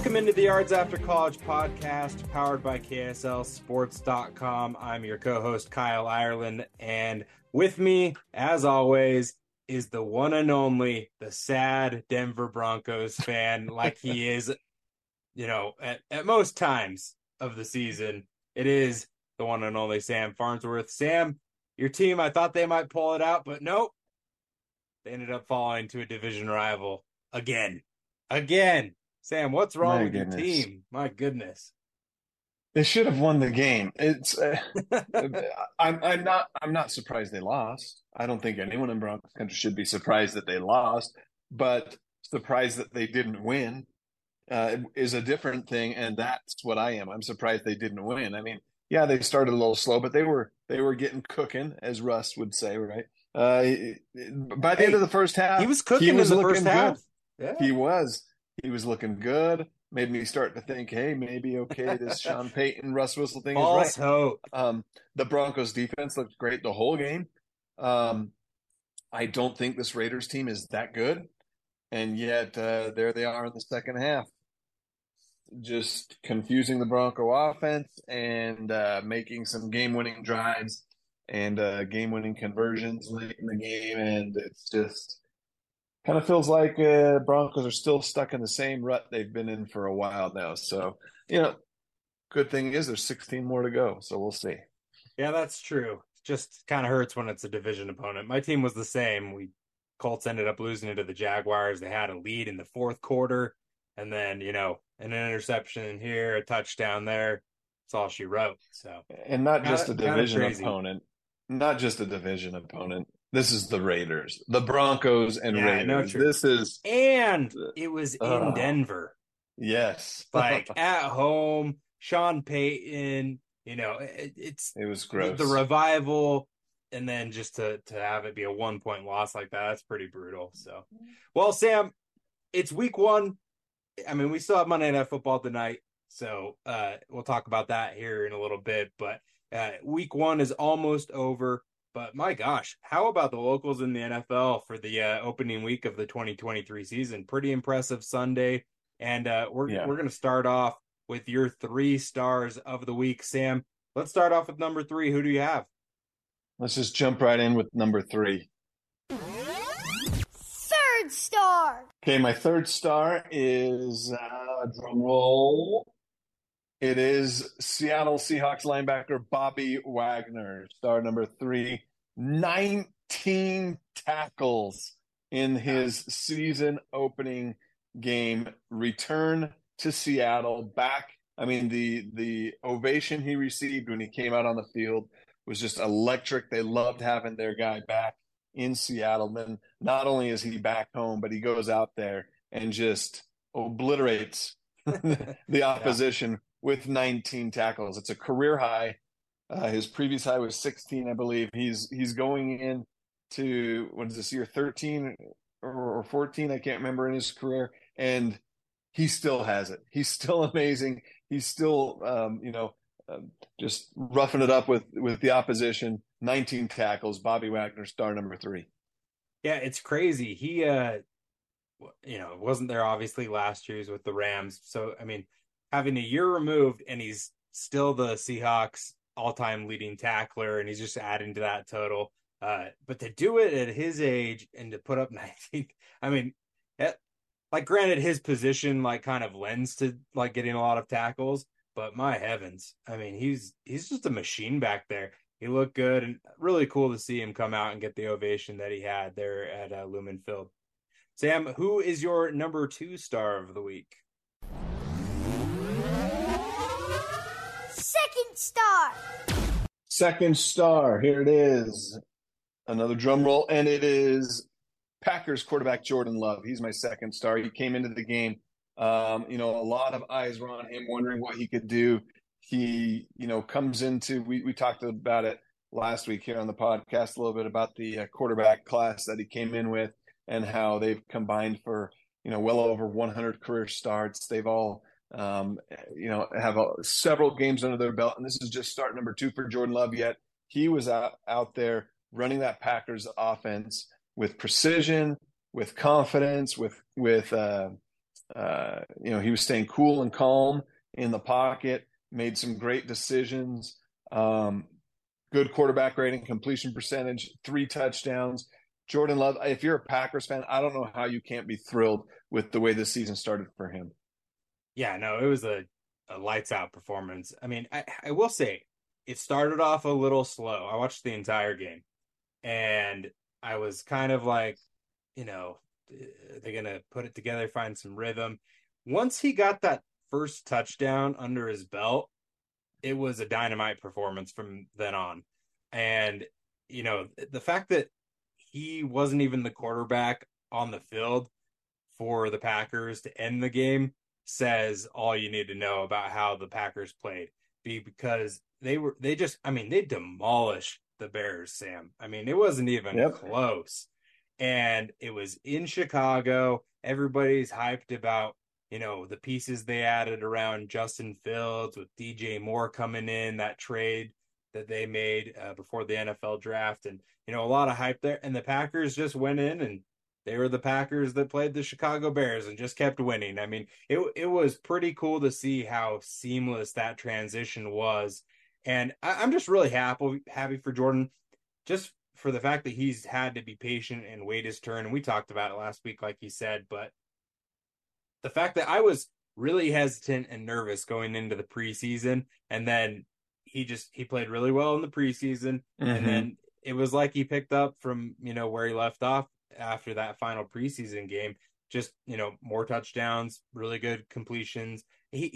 Welcome into the Yards After College podcast, powered by KSLSports.com. I'm your co-host, Kyle Ireland, and with me, as always, is the one and only, the sad Denver Broncos fan, like he is, at most times of the season. It is the one and only Sam Farnsworth. Sam, your team, I thought they might pull it out, but nope. They ended up falling to a division rival again. Sam, what's wrong with your team? My goodness. They should have won the game. It's I'm not surprised they lost. I don't think anyone in Broncos country should be surprised that they lost, but surprised that they didn't win is a different thing, and that's what I am. I'm surprised they didn't win. I mean, yeah, they started a little slow, but they were getting cooking, as Russ would say, right? By the end of the first half, he was cooking in the first half. Yeah. He was looking good. Made me start to think, hey, maybe this Sean Payton, Russ Wilson thing is right. Hope. The Broncos defense looked great the whole game. I don't think this Raiders team is that good. And yet there they are in the second half, just confusing the Bronco offense and making some game-winning drives and game-winning conversions late in the game. And it's just kind of feels like Broncos are still stuck in the same rut they've been in for a while now. So, good thing is there's 16 more to go. So we'll see. Yeah, that's true. Just kind of hurts when it's a division opponent. My team was the same. Colts ended up losing it to the Jaguars. They had a lead in the fourth quarter. And then, an interception here, a touchdown there. That's all she wrote. So, and not just a division opponent. Not just a division opponent. This is the Raiders, the Broncos and Raiders. It was in Denver. Yes. Like at home, Sean Payton, it was gross. The revival, and then just to have it be a 1-point loss like that's pretty brutal. So, well, Sam, it's week one. I mean, we still have Monday Night Football tonight, so we'll talk about that here in a little bit. But week one is almost over. But my gosh, how about the locals in the NFL for the opening week of the 2023 season? Pretty impressive Sunday. And we're going to start off with your 3 stars of the week. Sam, let's start off with number 3. Who do you have? Let's just jump right in with number 3. Third star. Okay, my third star is, drum roll. It is Seattle Seahawks linebacker Bobby Wagner, star number 3. 19 tackles in his season opening game. Return to Seattle, back. I mean, the ovation he received when he came out on the field was just electric. They loved having their guy back in Seattle. Then not only is he back home, but he goes out there and just obliterates the opposition with 19 tackles. It's a career high. His previous high was 16, I believe. He's going in to, what is this year, 13 or 14? I can't remember, in his career. And he still has it. He's still amazing. He's still, just roughing it up with the opposition. 19 tackles. Bobby Wagner, star number 3. Yeah, it's crazy. He, wasn't there obviously last year. He was with the Rams. So, I mean, having a year removed, and he's still the Seahawks all-time leading tackler, and he's just adding to that total. But to do it at his age and to put up 19, I mean, granted, his position kind of lends to getting a lot of tackles, but my heavens, I mean, he's just a machine back there. He looked good, and really cool to see him come out and get the ovation that he had there at Lumen Field. Sam, who is your number 2 star of the week? Second star. Here it is. Another drum roll, and it is Packers quarterback Jordan Love. He's my second star. He came into the game. A lot of eyes were on him, wondering what he could do. He, comes into, we talked about it last week here on the podcast, a little bit about the quarterback class that he came in with and how they've combined for, well over 100 career starts. They've all, have several games under their belt. And this is just start number 2 for Jordan Love. Yet he was out there running that Packers offense with precision, with confidence, with He was staying cool and calm in the pocket, made some great decisions. Good quarterback rating, completion percentage, 3 touchdowns. Jordan Love, if you're a Packers fan, I don't know how you can't be thrilled with the way this season started for him. Yeah, no, it was a lights out performance. I mean, I will say it started off a little slow. I watched the entire game and I was kind of like, you know, they're going to put it together, find some rhythm. Once he got that first touchdown under his belt, it was a dynamite performance from then on. And, the fact that he wasn't even the quarterback on the field for the Packers to end the game says all you need to know about how the Packers played. Because they demolished the Bears, Sam. I mean, it wasn't even Yep. close. And it was in Chicago. Everybody's hyped about, the pieces they added around Justin Fields with DJ Moore coming in, that trade that they made before the NFL draft. And, a lot of hype there. And the Packers just went in and they were the Packers that played the Chicago Bears and just kept winning. I mean, it was pretty cool to see how seamless that transition was. And I'm just really happy for Jordan, just for the fact that he's had to be patient and wait his turn. And we talked about it last week, like you said, but the fact that I was really hesitant and nervous going into the preseason, and then he played really well in the preseason, and then it was like he picked up from where he left off after that final preseason game. Just more touchdowns, really good completions.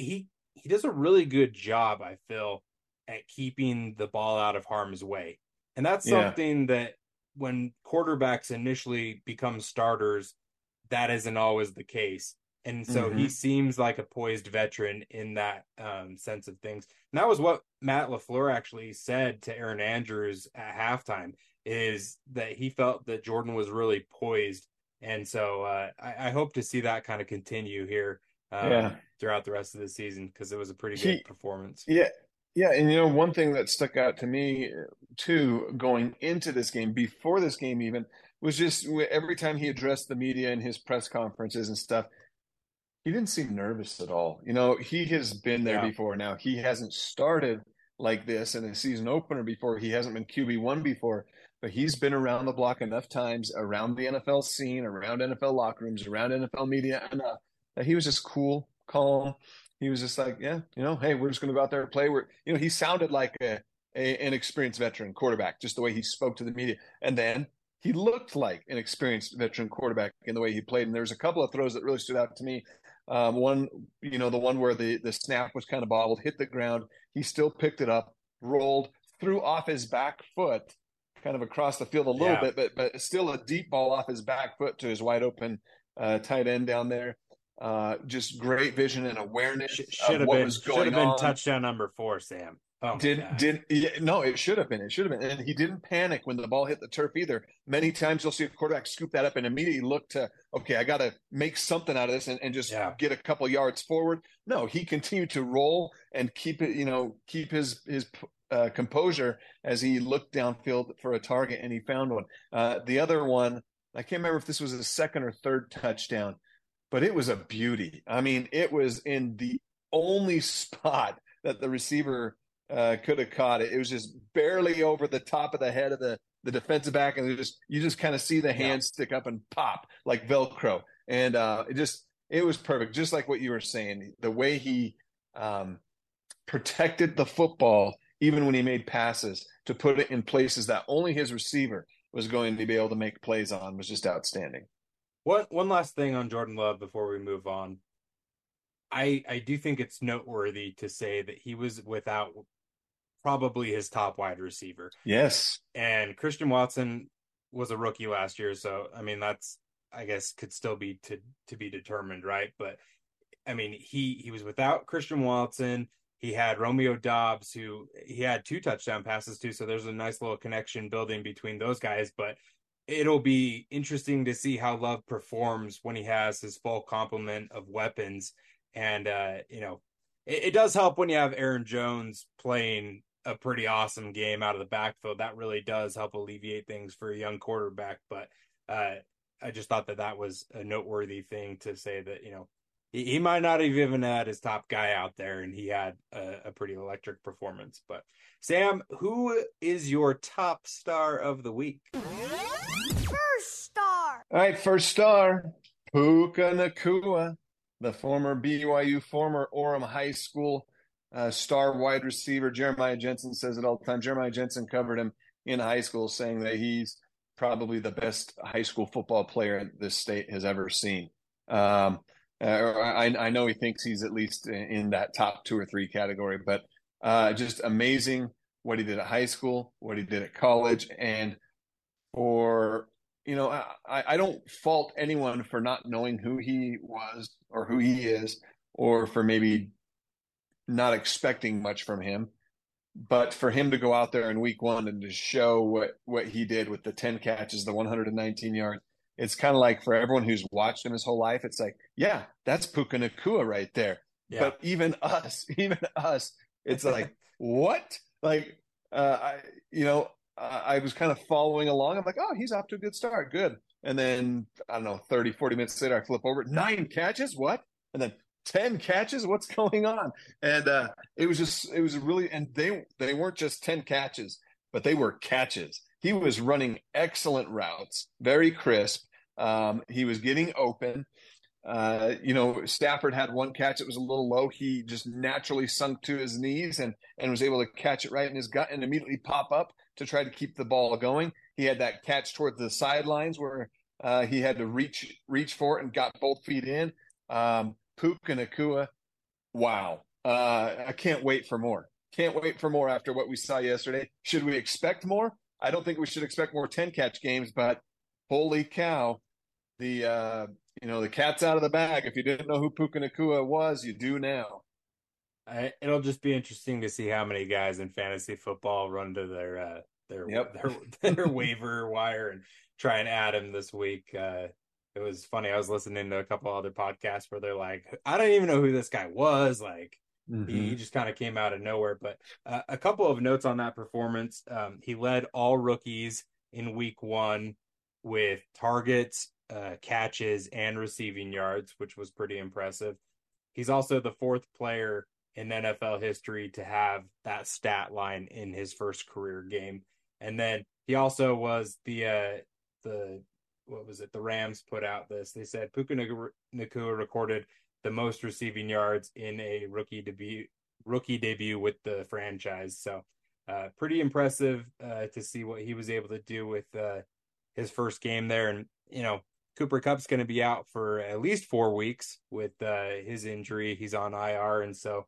He does a really good job, I feel, at keeping the ball out of harm's way, and that's Yeah. something that when quarterbacks initially become starters, that isn't always the case. And so he Mm-hmm. seems like a poised veteran in that sense of things. And that was what Matt LaFleur actually said to Aaron Andrews at halftime, is that he felt that Jordan was really poised. And so I hope to see that kind of continue here Yeah. throughout the rest of the season, because it was a pretty good He, performance. yeah. Yeah. And, one thing that stuck out to me too, going into this game, before this game even, was just every time he addressed the media in his press conferences and stuff, he didn't seem nervous at all. He has been there Yeah. before. Now, he hasn't started like this in a season opener before. He hasn't been QB1 before, but he's been around the block enough times, around the NFL scene, around NFL locker rooms, around NFL media enough that he was just cool, calm. He was just like, yeah, hey, we're just going to go out there and play. He sounded like an experienced veteran quarterback, just the way he spoke to the media. And then he looked like an experienced veteran quarterback in the way he played. And there was a couple of throws that really stood out to me. One, the one where the snap was kind of bobbled, hit the ground. He still picked it up, rolled, threw off his back foot, kind of across the field a little Yeah. bit, but still a deep ball off his back foot to his wide open tight end down there. Just great vision and awareness Should of have what been was going on. touchdown number 4, Sam. Oh my gosh. No, it should have been. It should have been. And he didn't panic when the ball hit the turf either. Many times you'll see a quarterback scoop that up and immediately look to, okay, I got to make something out of this and just Yeah. get a couple yards forward. No, he continued to roll and keep his composure as he looked downfield for a target, and he found one. The other one, I can't remember if this was a second or third touchdown, but it was a beauty. I mean, it was in the only spot that the receiver could have caught it. It was just barely over the top of the head of the defensive back, and you just kind of see the Yeah. hand stick up and pop like Velcro, and it was perfect, just like what you were saying. The way he protected the football, even when he made passes, to put it in places that only his receiver was going to be able to make plays on, was just outstanding. One last thing on Jordan Love before we move on. I do think it's noteworthy to say that he was without probably his top wide receiver. Yes. And Christian Watson was a rookie last year, so I mean that's, I guess, could still be to be determined, right? But I mean, he was without Christian Watson. He had Romeo Dobbs, who he had 2 touchdown passes to, so there's a nice little connection building between those guys. But it'll be interesting to see how Love performs when he has his full complement of weapons. And it does help when you have Aaron Jones playing a pretty awesome game out of the backfield. That really does help alleviate things for a young quarterback. But I just thought that was a noteworthy thing to say, that He might not have even had his top guy out there, and he had a pretty electric performance. But Sam, who is your top star of the week? First star. All right, first star, Puka Nakua, the former BYU, former Orem High School star wide receiver. Jeremiah Jensen says it all the time. Jeremiah Jensen covered him in high school, saying that he's probably the best high school football player this state has ever seen. I know he thinks he's at least in that top 2 or 3 category, but just amazing what he did at high school, what he did at college, and for I don't fault anyone for not knowing who he was or who he is, or for maybe not expecting much from him. But for him to go out there in week 1 and to show what he did with the 10 catches, the 119 yards, it's kind of like for everyone who's watched him his whole life, it's like, yeah, that's Puka Nakua right there. Yeah. But even us, it's like, what? Like, I was kind of following along. I'm like, oh, he's off to a good start. Good. And then, I don't know, 30, 40 minutes later, I flip over, 9 catches? What? And then 10 catches? What's going on? And it was really, and they weren't just 10 catches, but they were catches. He was running excellent routes, very crisp. He was getting open. Stafford had 1 catch that was a little low. He just naturally sunk to his knees and was able to catch it right in his gut and immediately pop up to try to keep the ball going. He had that catch toward the sidelines where he had to reach for it and got both feet in. Puka Nakua, wow. I can't wait for more. Can't wait for more after what we saw yesterday. Should we expect more? I don't think we should expect more 10-catch games, but holy cow, the cat's out of the bag. If you didn't know who Puka Nakua was, you do now. It'll just be interesting to see how many guys in fantasy football run to their waiver wire and try and add him this week. It was funny. I was listening to a couple other podcasts where they're like, I don't even know who this guy was. Like, he just kind of came out of nowhere. But a couple of notes on that performance. He led all rookies in week 1 with targets, catches, and receiving yards, which was pretty impressive. He's also the 4th player in NFL history to have that stat line in his first career game. And then he also was the Rams put out this. They said Puka Nakua recorded the most receiving yards in a rookie debut with the franchise. So pretty impressive to see what he was able to do with his first game there. And, Cooper Kupp's going to be out for at least 4 weeks with his injury. He's on IR. And so,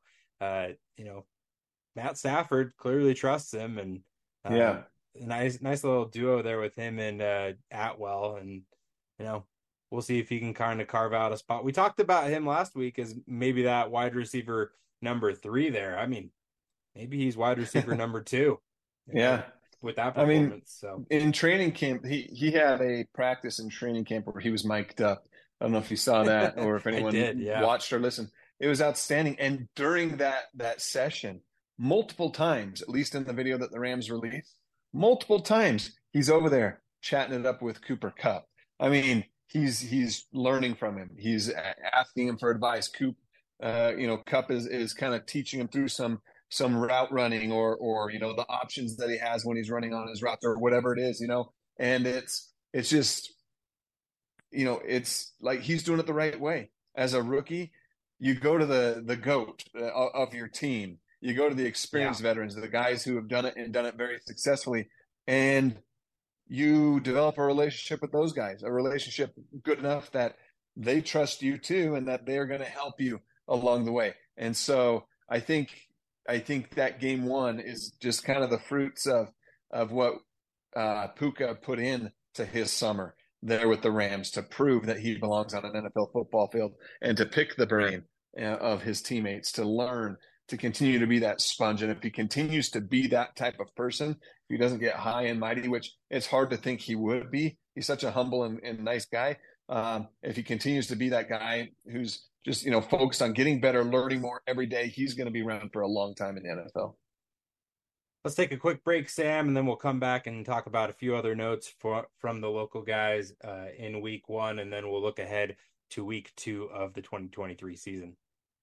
Matt Stafford clearly trusts him, and yeah, nice little duo there with him and Atwell. And, we'll see if he can kind of carve out a spot. We talked about him last week as maybe that wide receiver number 3 there. I mean, maybe he's wide receiver number 2. Yeah. With that performance. So in training camp, he had a practice in training camp where he was mic'd up. I don't know if you saw that or if anyone watched or listened. It was outstanding. And during that session, multiple times, at least in the video that the Rams released, multiple times he's over there chatting it up with Cooper Kupp. I mean, he's learning from him. He's asking him for advice. Kupp is kind of teaching him through some route running or the options that he has when he's running on his routes or whatever it is, and it's just, it's like he's doing it the right way. As a rookie, you go to the GOAT of your team. You go to the experienced veterans, the guys who have done it and done it very successfully, and you develop a relationship with those guys, a relationship good enough that they trust you too, and that they're going to help you along the way. And so I think that game 1 is just kind of the fruits of what Puka put in to his summer there with the Rams to prove that he belongs on an NFL football field and to pick the brain of his teammates, to learn, to continue to be that sponge. And if he continues to be that type of person, if he doesn't get high and mighty, which it's hard to think he would be, he's such a humble and nice guy. If he continues to be that guy who's just, focused on getting better, learning more every day, he's going to be around for a long time in the NFL. Let's take a quick break, Sam, and then we'll come back and talk about a few other notes from the local guys in week 1, and then we'll look ahead to week 2 of the 2023 season.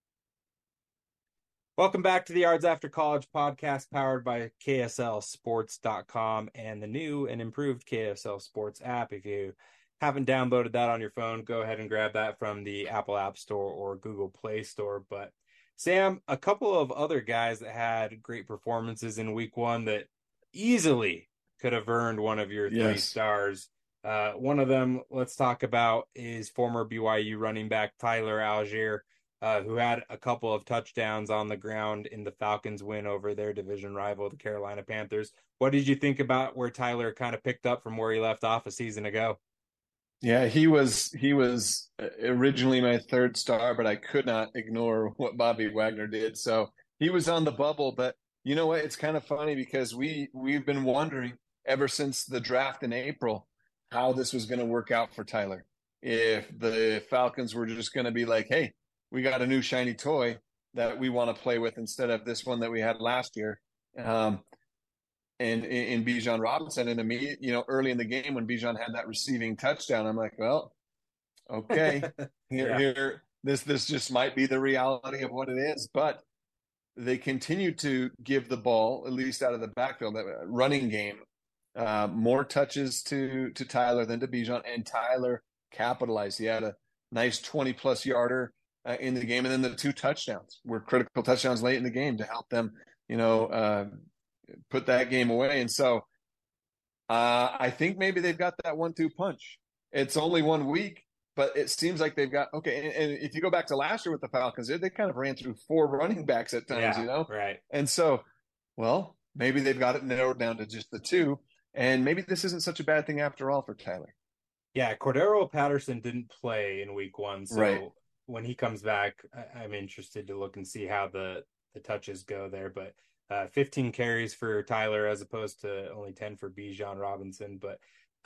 Welcome back to the Yards After College podcast, powered by KSLSports.com and the new and improved KSL Sports app. If you haven't downloaded that on your phone, go ahead and grab that from the Apple App Store or Google Play Store. But Sam, a couple of other guys that had great performances in week 1 that easily could have earned one of your 3 stars. One of them, let's talk about, is former BYU running back Tyler Allgeier, who had a couple of touchdowns on the ground in the Falcons' win over their division rival, the Carolina Panthers. What did you think about where Tyler kind of picked up from where he left off a season ago? Yeah, he was originally my 3rd star, but I could not ignore what Bobby Wagner did. So he was on the bubble, but you know what? It's kind of funny because we've been wondering ever since the draft in April how this was going to work out for Tyler. If the Falcons were just going to be like, hey, we got a new shiny toy that we want to play with instead of this one that we had last year. And in Bijan Robinson, and immediate, early in the game when Bijan had that receiving touchdown, I'm like, well, okay, here, this just might be the reality of what it is. But they continue to give the ball, at least out of the backfield, that running game, more touches to Tyler than to Bijan, and Tyler capitalized. He had a nice 20-plus yarder in the game, and then the 2 touchdowns were critical touchdowns late in the game to help them, put that game away. And so I think maybe they've got that 1-2 punch. It's only 1 week, but it seems like they've got, okay. And if you go back to last year with the Falcons, they kind of ran through 4 running backs at times, Right. And so, well, maybe they've got it narrowed down to just the 2, and maybe this isn't such a bad thing after all for Tyler. Yeah, Cordero Patterson didn't play in week 1, so right. When he comes back, I'm interested to look and see how the touches go there. But 15 carries for Tyler as opposed to only 10 for Bijan Robinson. But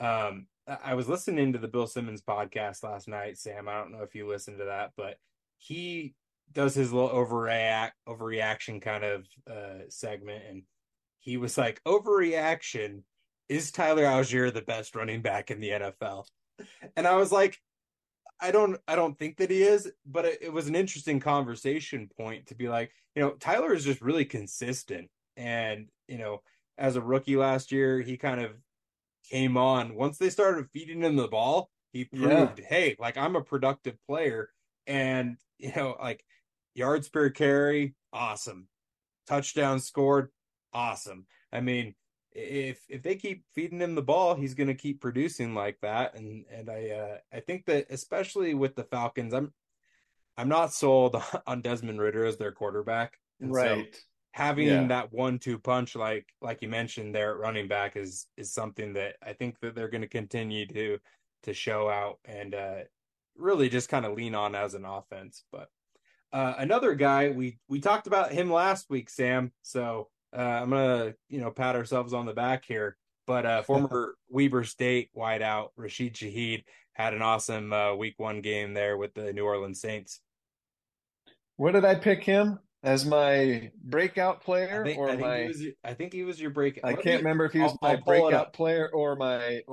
I was listening to the Bill Simmons podcast last night, Sam. I don't know if you listened to that, but he does his little overreaction kind of segment. And he was like, overreaction, is Tyler Allgeier the best running back in the NFL? And I was like, I don't think that he is, but it was an interesting conversation point to be like, Tyler is just really consistent. And, as a rookie last year, he kind of came on. Once they started feeding him the ball, he proved, hey, like, I'm a productive player. And, like, yards per carry, awesome. Touchdowns scored, awesome. I mean, if they keep feeding him the ball, he's going to keep producing like that. And I think that especially with the Falcons, I'm not sold on Desmond Ridder as their quarterback. And right. So having that 1-2 punch, like you mentioned there at running back, is something that I think that they're going to continue to show out and really just kind of lean on as an offense. But another guy, we talked about him last week, Sam. So I'm going to, pat ourselves on the back here. But former Weber State wideout Rashid Shaheed had an awesome week 1 game there with the New Orleans Saints. Where did I pick him? As my breakout player, I think he was your breakout. I can't remember if he was my breakout player or my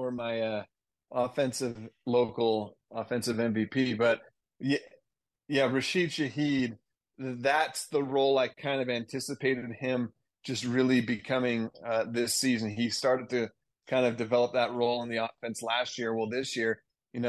local offensive MVP. But yeah, Rashid Shaheed, that's the role I kind of anticipated him just really becoming this season. He started to kind of develop that role in the offense last year. Well, this year,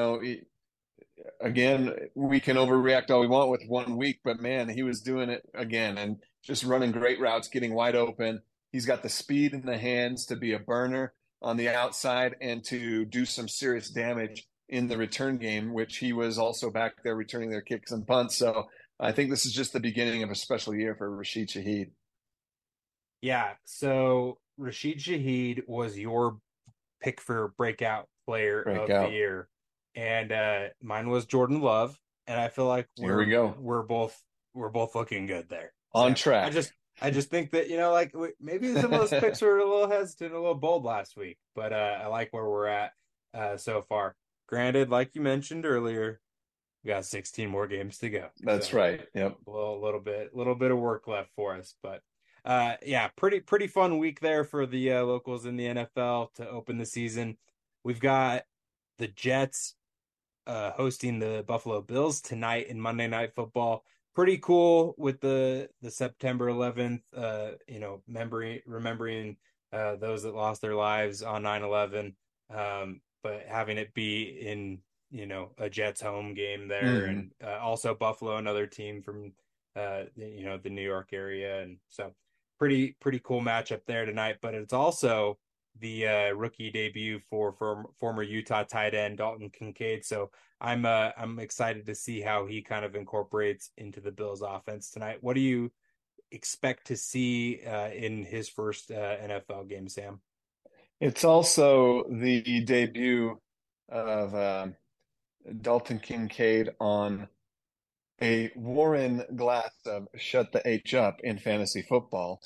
again, we can overreact all we want with 1 week, but man, he was doing it again and just running great routes, getting wide open. He's got the speed in the hands to be a burner on the outside and to do some serious damage in the return game, which he was also back there returning their kicks and punts. So I think this is just the beginning of a special year for Rashid Shaheed. Yeah, so Rashid Shaheed was your pick for breakout player of the year. And mine was Jordan Love, and I feel like we're both looking good there. On track. I just think that maybe some of those picks were a little hesitant, a little bold last week, but I like where we're at so far. Granted, like you mentioned earlier, we got 16 more games to go. That's right. Yep. A little bit of work left for us, but pretty fun week there for the locals in the NFL to open the season. We've got the Jets hosting the Buffalo Bills tonight in Monday Night Football. Pretty cool with the September 11th, remembering those that lost their lives on 9/11, but having it be in, a Jets home game there, and also Buffalo, another team from the New York area, and so pretty cool matchup there tonight. But it's also the rookie debut for former Utah tight end Dalton Kincaid. So I'm excited to see how he kind of incorporates into the Bills offense tonight. What do you expect to see in his first NFL game, Sam? It's also the debut of Dalton Kincaid on a Warren Glass of Shut the H Up in fantasy football.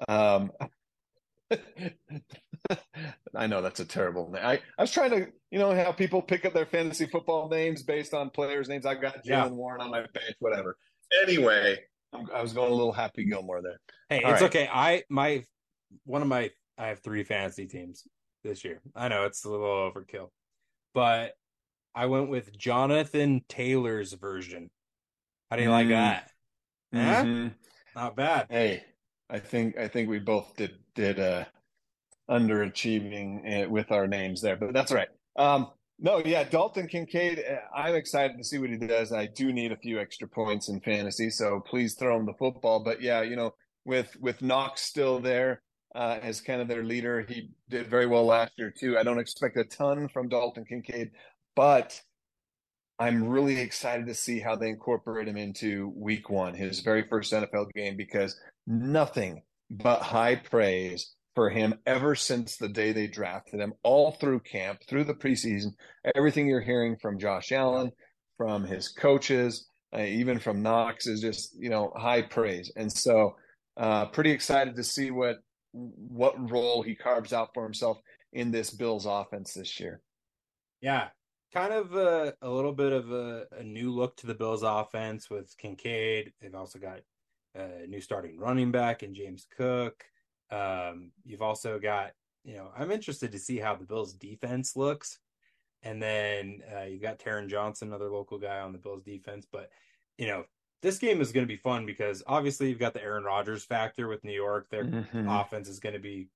I know that's a terrible name. I was trying to, how people pick up their fantasy football names based on players' names. I've got Jaylen Warren on my bench, whatever. Anyway, I was going a little Happy Gilmore there. Hey, All it's right. okay. I have 3 fantasy teams this year. I know it's a little overkill, but I went with Jonathan Taylor's version. How do you like that? Mm-hmm. Not bad. Hey, I think we both did underachieving with our names there, but that's all right. No, yeah, Dalton Kincaid, I'm excited to see what he does. I do need a few extra points in fantasy, so please throw him the football. But yeah, with Knox still there as kind of their leader, he did very well last year too. I don't expect a ton from Dalton Kincaid, but I'm really excited to see how they incorporate him into week 1, his very first NFL game, because nothing but high praise for him ever since the day they drafted him, all through camp, through the preseason. Everything you're hearing from Josh Allen, from his coaches, even from Knox is just, high praise. And so pretty excited to see what role he carves out for himself in this Bills offense this year. Yeah, kind of a little bit of a new look to the Bills offense with Kincaid. They've also got a new starting running back in James Cook. You've also got, I'm interested to see how the Bills defense looks. And then you've got Taron Johnson, another local guy on the Bills defense. But, this game is going to be fun because obviously you've got the Aaron Rodgers factor with New York. Their offense is going to be,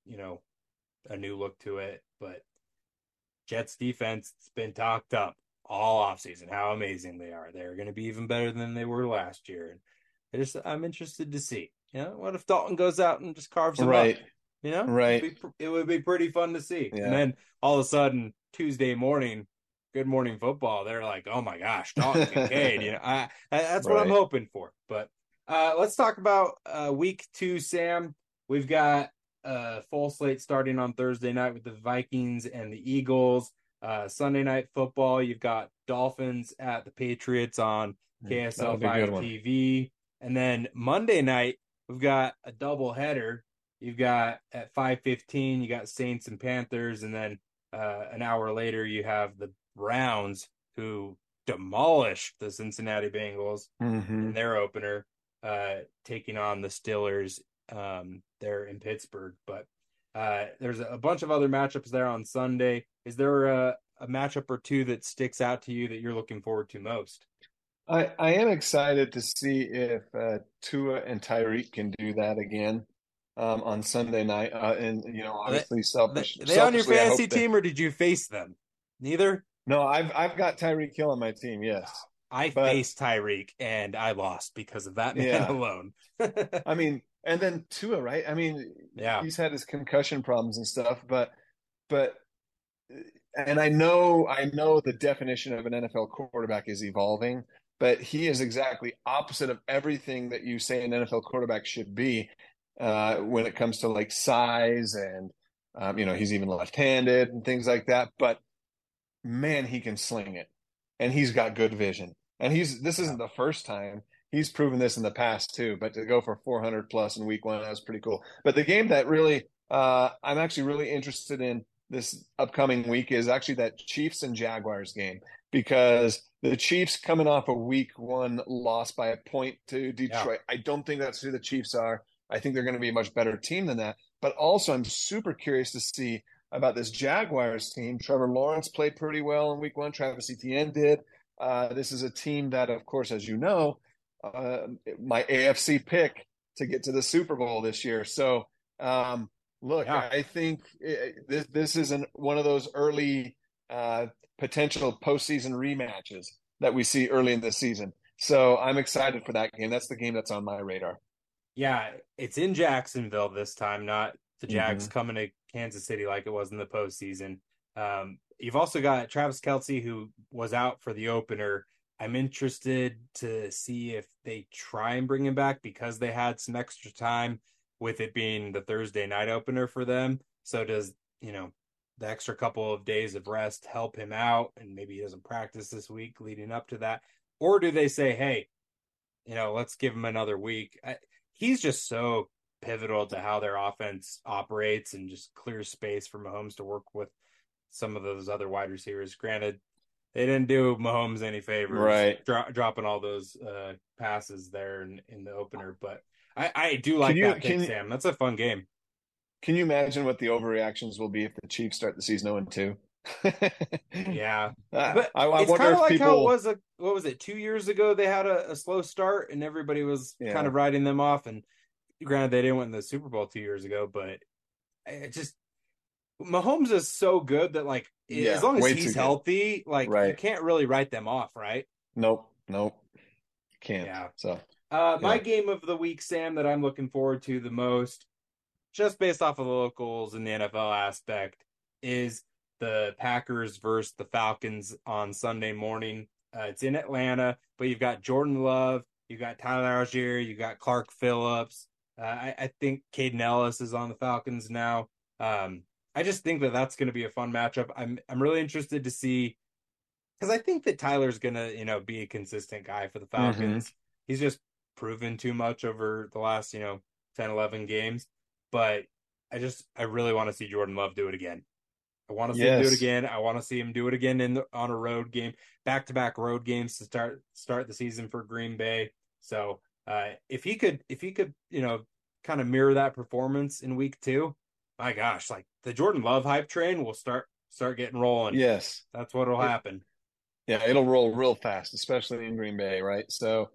a new look to it. But Jets defense has been talked up all offseason, how amazing they are. They're going to be even better than they were last year. And I'm interested to see. What if Dalton goes out and just carves them up? Right. It would be pretty fun to see. Yeah. And then all of a sudden, Tuesday morning, Good Morning Football, they're like, oh my gosh, Dalton Kincaid. That's what I'm hoping for. But let's talk about week 2, Sam. We've got a full slate starting on Thursday night with the Vikings and the Eagles. Sunday Night Football, you've got Dolphins at the Patriots on KSL 5 TV. And then Monday night, we've got a double header. You've got at 5:15, you got Saints and Panthers, and then an hour later you have the Browns, who demolished the Cincinnati Bengals in their opener, taking on the Steelers there in Pittsburgh. But there's a bunch of other matchups there on Sunday. Is there a matchup or two that sticks out to you that you're looking forward to most? I am excited to see if Tua and Tyreek can do that again on Sunday night. And obviously, they on your fantasy team, or did you face them? Neither. No, I've got Tyreek Hill on my team. Yes, I faced Tyreek and I lost because of that man alone. I mean, and then Tua, right? I mean, he's had his concussion problems and stuff, but. And I know the definition of an NFL quarterback is evolving, but he is exactly opposite of everything that you say an NFL quarterback should be when it comes to like size and, he's even left-handed and things like that. But man, he can sling it, and he's got good vision. And this isn't the first time. He's proven this in the past too. But to go for 400 plus in week 1, that was pretty cool. But the game that really I'm actually really interested in this upcoming week is actually that Chiefs and Jaguars game, because the Chiefs coming off a week 1 loss by a point to Detroit. I don't think that's who the Chiefs are. I think they're going to be a much better team than that. But also I'm super curious to see about this Jaguars team. Trevor Lawrence played pretty well in week one. Travis Etienne did. This is a team that, of course, as you know, my AFC pick to get to the Super Bowl this year. So, look, Yeah. I think this is one of those early potential postseason rematches that we see early in the season. So I'm excited for that game. That's the game that's on my radar. Yeah, it's in Jacksonville this time, not the Jags Mm-hmm. coming to Kansas City like it was in the postseason. You've also got Travis Kelce, who was out for the opener. I'm interested to see if they try and bring him back because they had some extra time with it being the Thursday night opener for them. So does, the extra couple of days of rest help him out and maybe he doesn't practice this week leading up to that? Or do they say, hey, let's give him another week? He's just so pivotal to how their offense operates and just clears space for Mahomes to work with some of those other wide receivers. Granted, they didn't do Mahomes any favors Right. dropping all those passes there in the opener, but I do Can like you that pick, can Sam. That's a fun game. can you imagine what the overreactions will be if the Chiefs start the season 0-2? Yeah, I, but I it's wonder kind of if like how it people, was what was it, 2 years ago? They had a slow start and everybody was kind yeah, of writing them off. And granted, they didn't win the Super Bowl 2 years ago, but it just Mahomes is so good that like as yeah, long as way too he's good. healthy, like you Right. can't really write them off, right? Nope, can't. Yeah. So, My yeah. game of the week, Sam, that I'm looking forward to the most, just based off of the locals and the NFL aspect, is the Packers versus the Falcons on Sunday morning. It's in Atlanta, but you've got Jordan Love, you've got Tyler Algier, you got Clark Phillips. I think Caden Ellis is on the Falcons now. I just think that that's going to be a fun matchup. I'm really interested to see because I think that Tyler's gonna, be a consistent guy for the Hmm. Falcons. He's just proven too much over the last, 10, 11 games. But I really want to see Jordan Love do it again. I want to see him do it Yes. again. I want to see him do it again on a road game, back-to-back road games to start the season for Green Bay. So if he could, kind of mirror that performance in week two, my gosh, like the Jordan Love hype train will start getting rolling. Yes. That's what'll It, happen. yeah, it'll roll real fast, especially in Green Bay, right? So,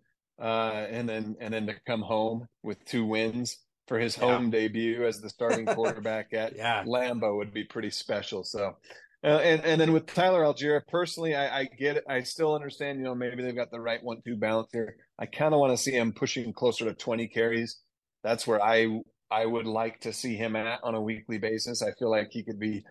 and then to come home with 2 wins for his Yeah. home debut as the starting quarterback at Yeah. Lambeau would be pretty special. So, and then with Tyler Algier, personally, I get it. I still understand, maybe they've got the right 1-2 balance here. I kind of want to see him pushing closer to 20 carries. That's where I would like to see him at on a weekly basis. I feel like he could be,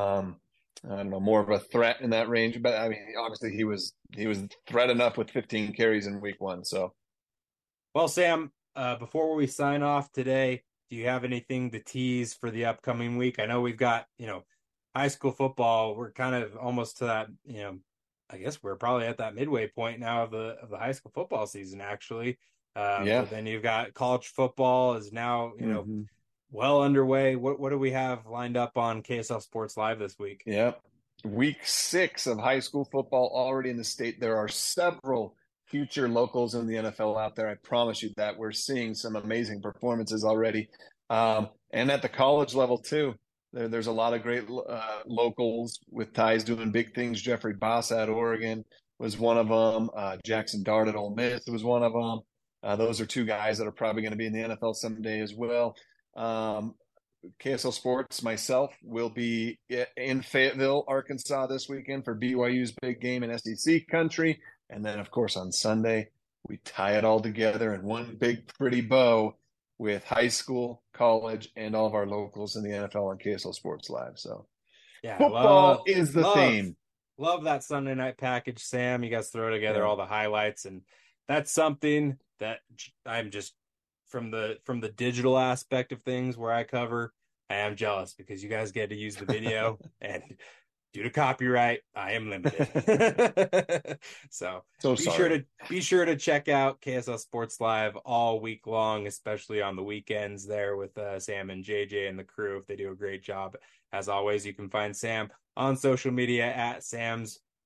I don't know, more of a threat in that range. But I mean, obviously he was threat enough with 15 carries in week one. So Well, Sam, before we sign off today, do you have anything to tease for the upcoming week? I know we've got, high school football. We're kind of almost to that, I guess we're probably at that midway point now of the high school football season, actually. yeah. But then you've got college football is now, Mm-hmm. well underway. What do we have lined up on KSL Sports Live this week? Yeah. Week 6 of high school football already in the state. There are several future locals in the NFL out there. I promise you that we're seeing some amazing performances already. And at the college level too. There's a lot of great locals with ties doing big things. Jeffrey Bossa at Oregon was one of them. Jackson Dart at Ole Miss was one of them. Those are two guys that are probably going to be in the NFL someday as well. Um, KSL Sports, myself, will be in Fayetteville, Arkansas this weekend for BYU's big game in SEC country. And then, of course, on Sunday, we tie it all together in one big, pretty bow with high school, college, and all of our locals in the NFL on KSL Sports Live. So Yeah, football is the theme. love that Sunday night package, Sam. You guys throw together Yeah. all the highlights, and that's something that I'm just from the digital aspect of things where I cover. I am jealous because you guys get to use the video, and due to copyright, I am limited. So So be sure to check out KSL Sports Live all week long, especially on the weekends there with Sam and JJ and the crew. If they do a great job, as always, you can find Sam on social media at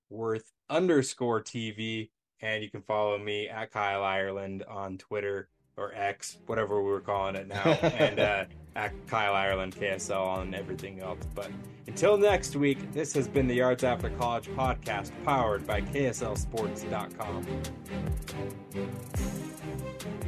SamsWorth_TV, and you can follow me at Kyle Ireland on Twitter. or X, whatever we were calling it now, and at Kyle Ireland KSL on everything else. But until next week, this has been the Yards After College podcast powered by KSLSports.com.